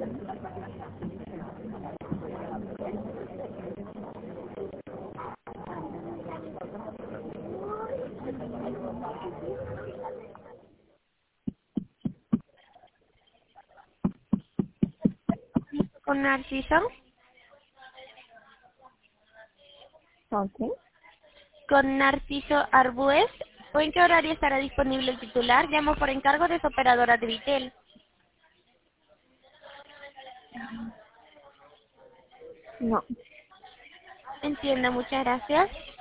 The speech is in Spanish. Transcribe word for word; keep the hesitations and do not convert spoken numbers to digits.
Con Narciso. Ok. Con Narciso Arbues. ¿O en qué horario estará disponible el titular? Llamo por encargo de su operadora de Vitel. No. Entiendo, muchas gracias.